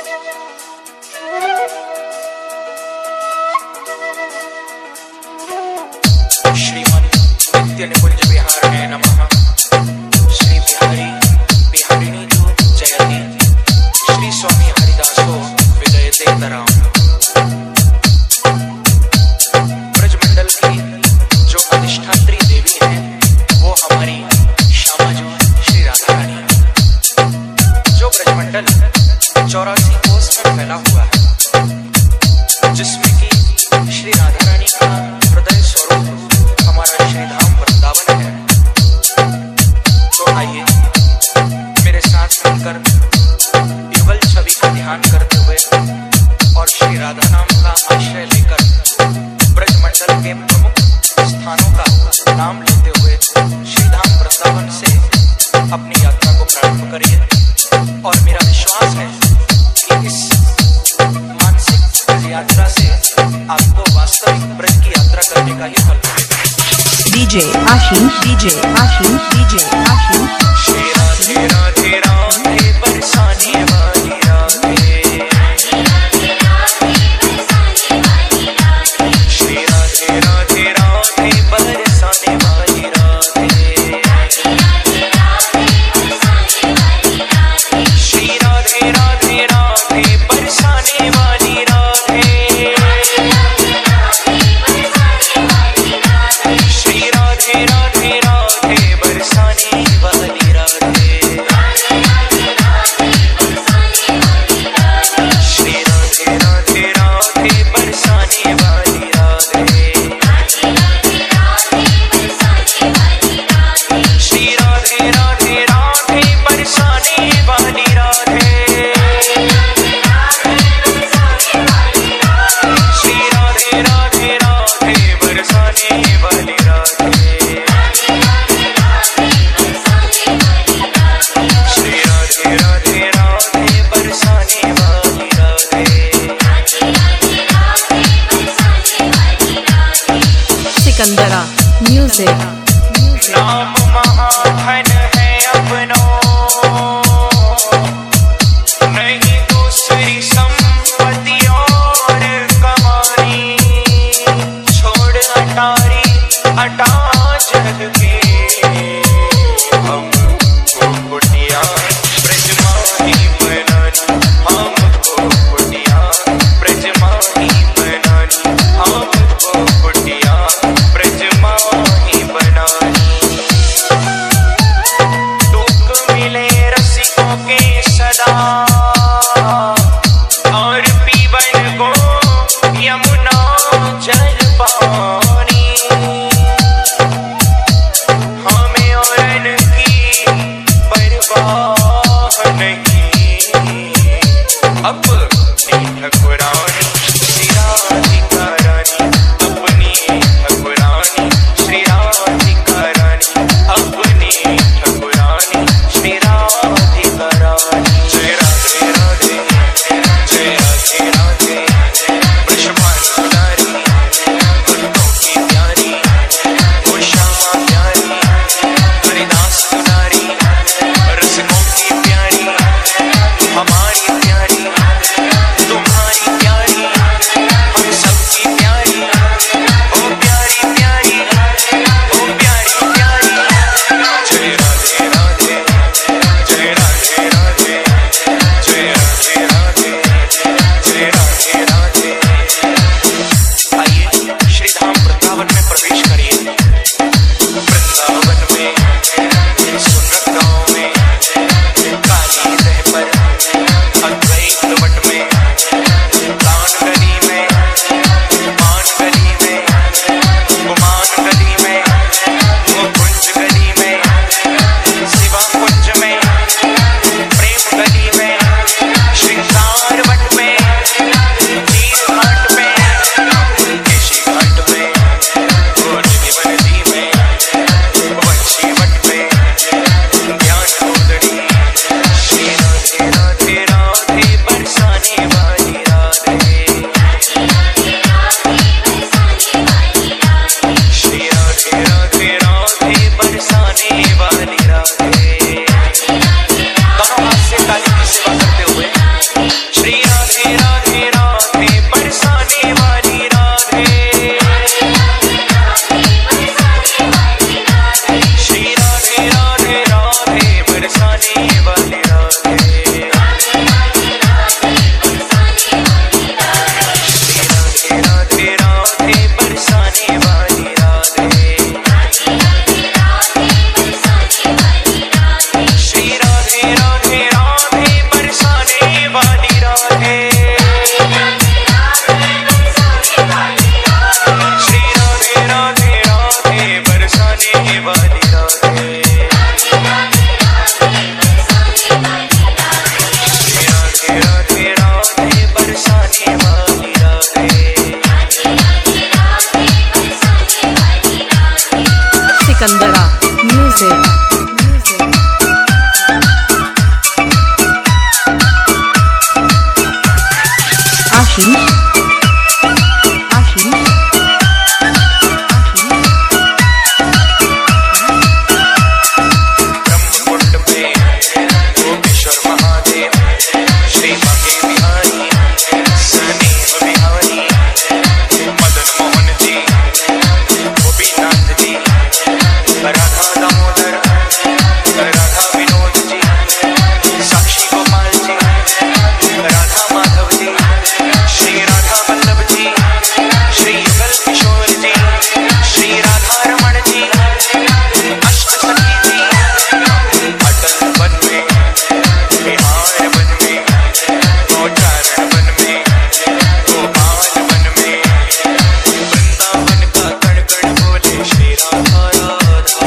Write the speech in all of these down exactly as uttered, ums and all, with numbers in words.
श्रीमन नित्य निकुंज विहारिणे नमः। श्री बिहारी बिहारिणी जो जयति। श्री स्वामी हरिदासो विदयते तराम। ब्रजमंडल की जो अधिष्ठात्री देवी है वो हमारी श्यामा जो श्री राधा रानी। जो ब्रजमंडल चौरासी कोस में फैला हुआ है, जिसमें कि श्री राधा रानी का हृदय स्वरूप हमारा श्री धाम वृंदावन है। तो आइए मेरे साथ मिलकर युगल छवि का ध्यान करते हुए और श्री राधा नाम का आश्रय लेकर ब्रजमंडल के प्रमुख स्थानों का नाम लेते हुए श्री धाम वृंदावन से अपनी यात्रा को प्रारंभ करिए। और मेरा विश्वास है कि इस मानसिक यात्रा से आपको वास्तविक ब्रज की यात्रा करने का ही फल मिलेगा। DJ Ashish DJ Ashish DJ Ashish. Shri Radhe Radhe Radhe बरसाने वाली राधे। श्री राधे राधे राधे बरसाने वाली राधे। श्री राधे राधे राधे बरसाने वाली राधे। श्री राधे राधे राधे बरसाने वाली राधे। श्री राधे राधे राधे बरसाने वाली राधे। श्री राधे राधे राधे बरसाने वाली राधे। श्री राधे राधे राधे बरसाने वाली राधे। श्री राधे राधे राधे बरसाने वाली राधे। सिकंदरा म्यूजिक। नाम महाधन है अपनो, नहीं दूसरी संपत्ति और कमाई। छोड़ अटारी अटा जग के, हमको कुटिया ब्रजमानी बनानी। हमको कुटिया ब्रजमानी बनानी। हमको कुटिया ब्रजमानी बनानी। आशीष आशीष ब्रह्मकुंड में योगेश्वर महादेव श्री बांके बिहारी स्नेह बिहारी मदन मोहन जी गोपीनाथ जी राधा दामोदर राधा विनोद जी साक्षी गोपाल जी राधा माधव जी श्री राधा वल्लभ जी श्री युगल किशोर जी श्री राधा रमण जी अष्ट सखी जी अटल वन में बिहार वन में गोचारण वन में गोपाल वन में वृंदावन का कण कण बोले श्री राधा राधा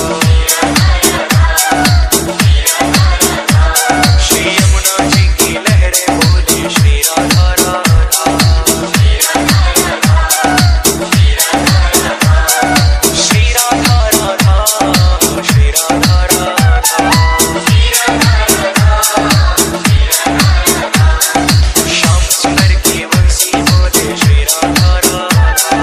श्री यमुना जी की लहरें बोले श्री राधा राधा श्री राधा राधा श्री राधा राधा श्याम सुंदर की बंसी बोले श्री राधा राधा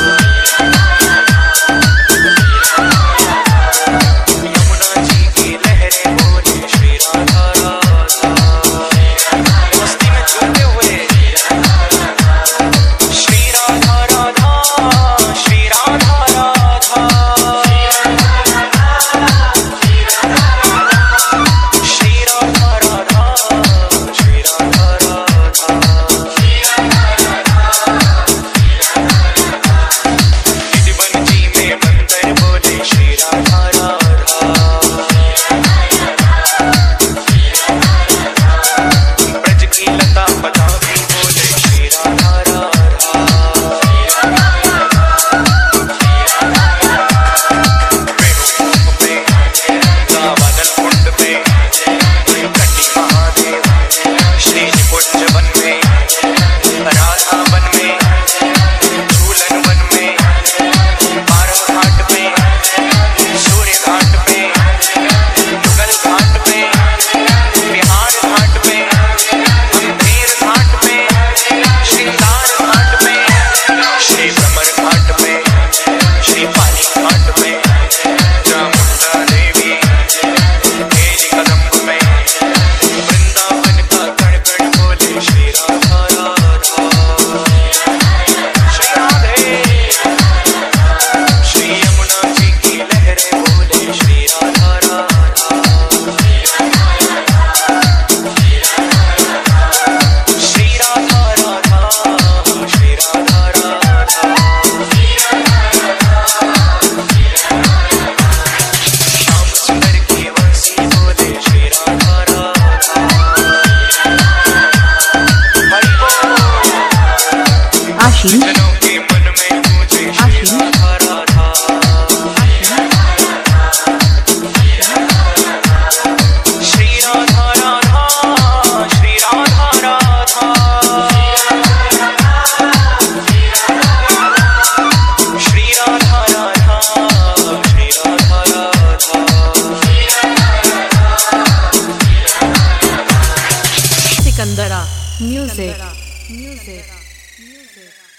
यमुना जी की लहरें बोले श्री राधा राधा मस्ती में झूमते हुए श्री राधा राधा श्री राधा राधा श्री राधा राधा श्री राधा राधा निधिवन जी में मंदिर बोले श्री राधा राधा ब्रज की लता पता भी बोले श्री राधा राधा वेणुगोप पे बादल कुंड पे कटी महादेव श्री निकुंज वन में राधा वन में झूलन वन में बारह घाट पे सूर्य घाट पे मुगल घाट पे बिहार घाट पे अंधेर घाट पे श्रृंगार घाट पे श्री भ्रमर घाट पे श्री पाली घाट पे चामुंडा देवी तेज कदम में वृंदावन का कण कण बोले श्री राधा राधा श्री राधे श्री यमुना जी की लहरें बोले श्री राधा राधा श्री राधा राधा श्री राधा राधा श्याम सुंदर की बंसी बोले श्री राधा राधा हरि बोल आशीष जनों के मन में पूजे Shri Radha Radha Shri Radha Radha Shri Radha Radha Shri Radha Radha Shri Radha Radha Sikandra music music music